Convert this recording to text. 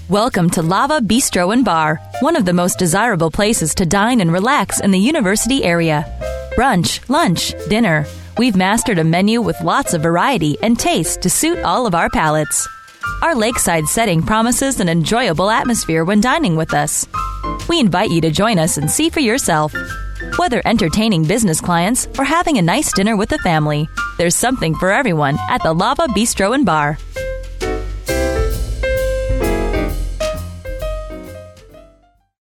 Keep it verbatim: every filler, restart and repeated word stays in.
Welcome to Lava Bistro and Bar, one of the most desirable places to dine and relax in the university area. Brunch, lunch, dinner. We've mastered a menu with lots of variety and taste to suit all of our palates. Our lakeside setting promises an enjoyable atmosphere when dining with us. We invite you to join us and see for yourself. Whether entertaining business clients or having a nice dinner with the family, there's something for everyone at the Lava Bistro and Bar.